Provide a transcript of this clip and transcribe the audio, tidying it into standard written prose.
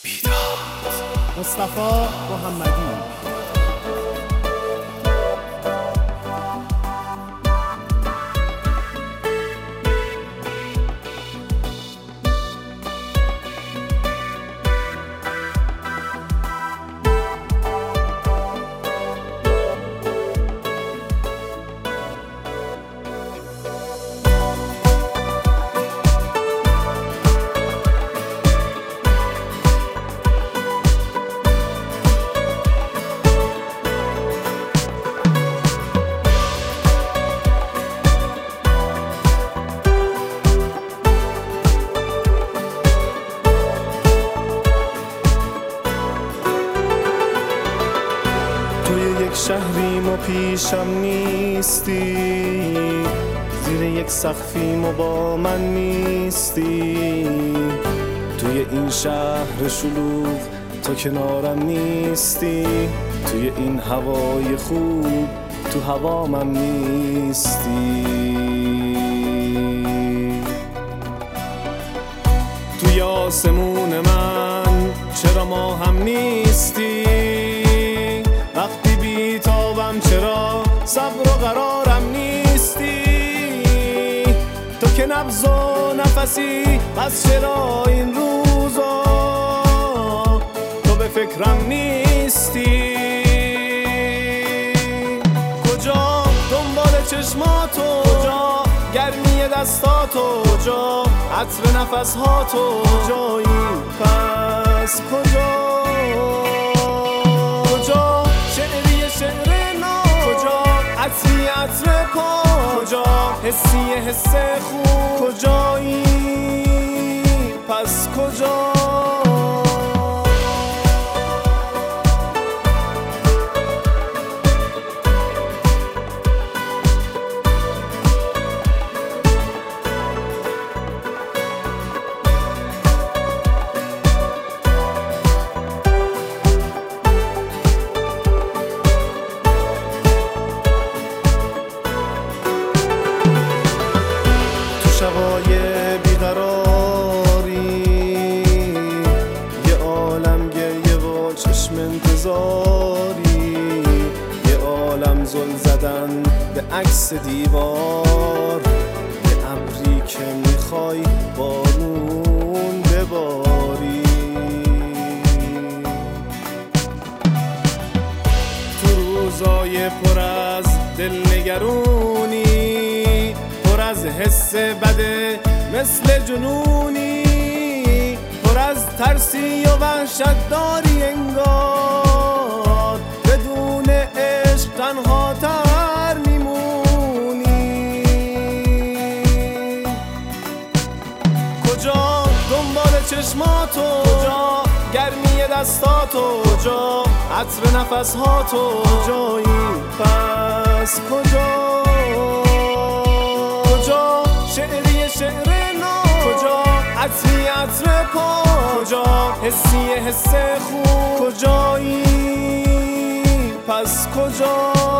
مصطفی محمدی. شهریم و پیشم نیستی، زیر یک سقفیم و با من نیستی. توی این شهر شلوغ تو کنارم نیستی، توی این هوای خوب تو هوامم نیستی. توی آسمون من چرا ما هم نیستی؟ وقتی بیتابم چرا صبر و قرارم نیستی؟ تو که نبض و نفسی، پس چرا این روزا تو به فکرم نیستی؟ کجا دنبال چشماتو، کجا گرمی دستاتو، کجا عطر نفسهاتو، کجایی پس کجا؟ عطری عطر پا، کجا حسی حس خوب، کجایی پس کجا؟ شبای بیقراری یه عالم گریه و چشم انتظاری، یه عالم زل زدن به عکس دیوار، یه ابری که میخوای بارون بباری. تو روزای پر از دلنگرونی، پر از حس بده مثل جنونی، پر از ترسی و وحشت داری انگار، بدون عشق تنها تر میمونی. کجا دنبال چشماتو، کجا گرمی دستاتو، کجا عطر نفسهاتو، کجایی پس کجا؟ شعری شعر نو، کجا عطری عطر پا، کجا حسی حس خوب، کجایی پس کجا؟